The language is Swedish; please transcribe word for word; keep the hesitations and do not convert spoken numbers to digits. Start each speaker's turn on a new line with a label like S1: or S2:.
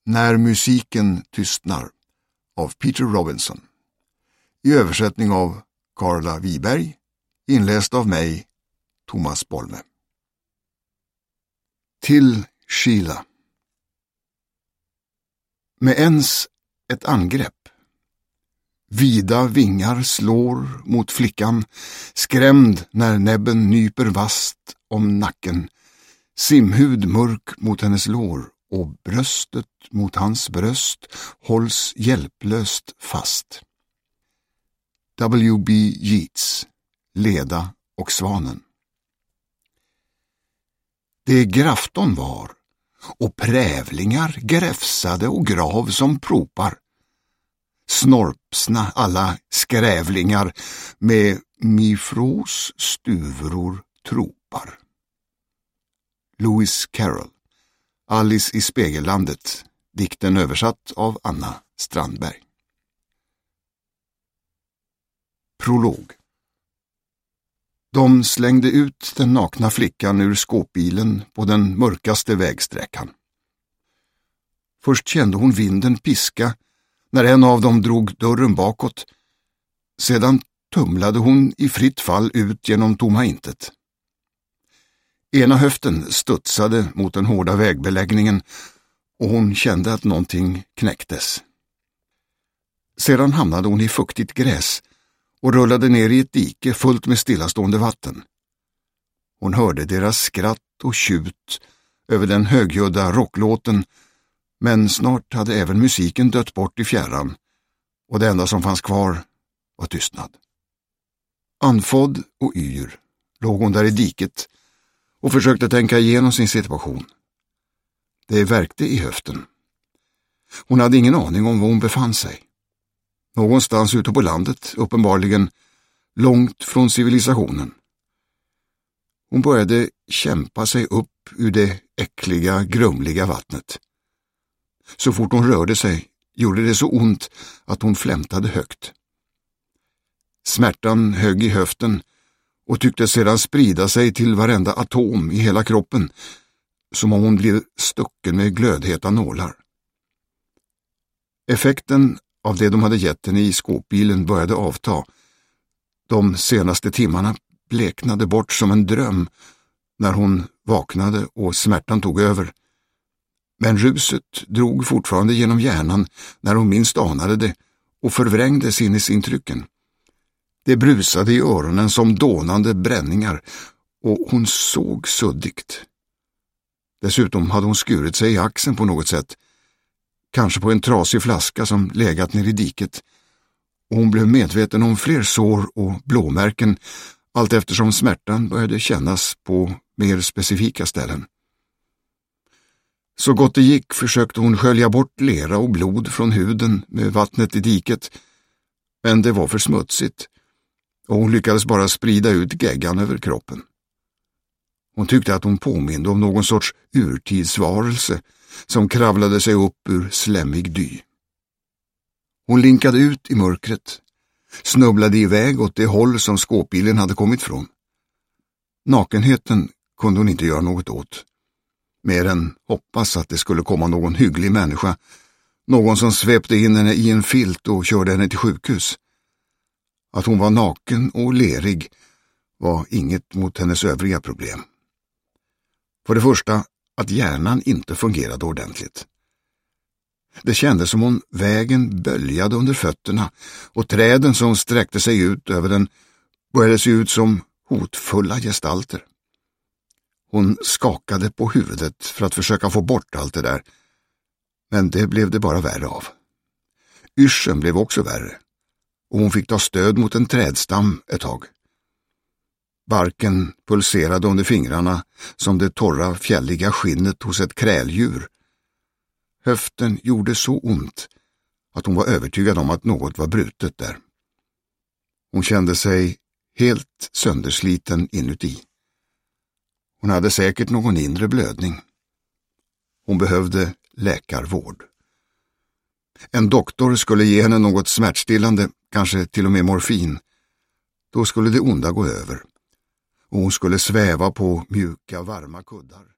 S1: När musiken tystnar av Peter Robinson. I översättning av Carla Wiberg, inläst av mig, Thomas Bolme. Till Sheila. Med ens ett angrepp. Vida vingar slår mot flickan, skrämd när näbben nyper vast om nacken, simhud mörk mot hennes lår och bröstet mot hans bröst hålls hjälplöst fast. W B Yeats, Leda och svanen. Det grafton var, och prävlingar gräfsade och grav som propar. Snorpsna alla skrävlingar med mifros stuvror tropar. Lewis Carroll, Alice i Spegellandet, dikten översatt av Anna Strandberg. Prolog. De slängde ut den nakna flickan ur skåpbilen på den mörkaste vägsträckan. Först kände hon vinden piska när en av dem drog dörren bakåt. Sedan tumlade hon i fritt fall ut genom tomma intet. Ena höften studsade mot den hårda vägbeläggningen och hon kände att någonting knäcktes. Sedan hamnade hon i fuktigt gräs och rullade ner i ett dike fullt med stillastående vatten. Hon hörde deras skratt och tjut över den högljudda rocklåten, men snart hade även musiken dött bort i fjärran och det enda som fanns kvar var tystnad. Andfådd och yr låg hon där i diket och försökte tänka igenom sin situation. Det värkte i höften. Hon hade ingen aning om var hon befann sig. Någonstans ute på landet, uppenbarligen långt från civilisationen. Hon började kämpa sig upp ur det äckliga, grumliga vattnet. Så fort hon rörde sig gjorde det så ont att hon flämtade högt. Smärtan högg i höften och tyckte sedan sprida sig till varenda atom i hela kroppen, som om hon blev stucken med glödheta nålar. Effekten av det de hade gett henne i skåpbilen började avta. De senaste timmarna bleknade bort som en dröm när hon vaknade och smärtan tog över. Men ruset drog fortfarande genom hjärnan när hon minst anade det och förvrängde sinnesintrycken. Det brusade i öronen som dånande bränningar och hon såg suddigt. Dessutom hade hon skurit sig i axeln på något sätt, kanske på en trasig flaska som legat ner i diket, och hon blev medveten om fler sår och blåmärken allt eftersom smärtan började kännas på mer specifika ställen. Så gott det gick försökte hon skölja bort lera och blod från huden med vattnet i diket, men det var för smutsigt och hon lyckades bara sprida ut geggan över kroppen. Hon tyckte att hon påminde om någon sorts urtidsvarelse som kravlade sig upp ur slemmig dy. Hon linkade ut i mörkret, snubblade iväg åt det håll som skåpbilen hade kommit från. Nakenheten kunde hon inte göra något åt, mer än hoppas att det skulle komma någon hygglig människa, någon som svepte in henne i en filt och körde henne till sjukhus. Att hon var naken och lerig var inget mot hennes övriga problem. För det första att hjärnan inte fungerade ordentligt. Det kändes som om vägen böljade under fötterna och träden som sträckte sig ut över den började se ut som hotfulla gestalter. Hon skakade på huvudet för att försöka få bort allt det där, men det blev det bara värre av. Yrseln blev också värre och hon fick ta stöd mot en trädstam ett tag. Barken pulserade under fingrarna som det torra fjälliga skinnet hos ett kräldjur. Höften gjorde så ont att hon var övertygad om att något var brutet där. Hon kände sig helt söndersliten inuti. Hon hade säkert någon inre blödning. Hon behövde läkarvård. En doktor skulle ge henne något smärtstillande, kanske till och med morfin. Då skulle det onda gå över och hon skulle sväva på mjuka, varma kuddar.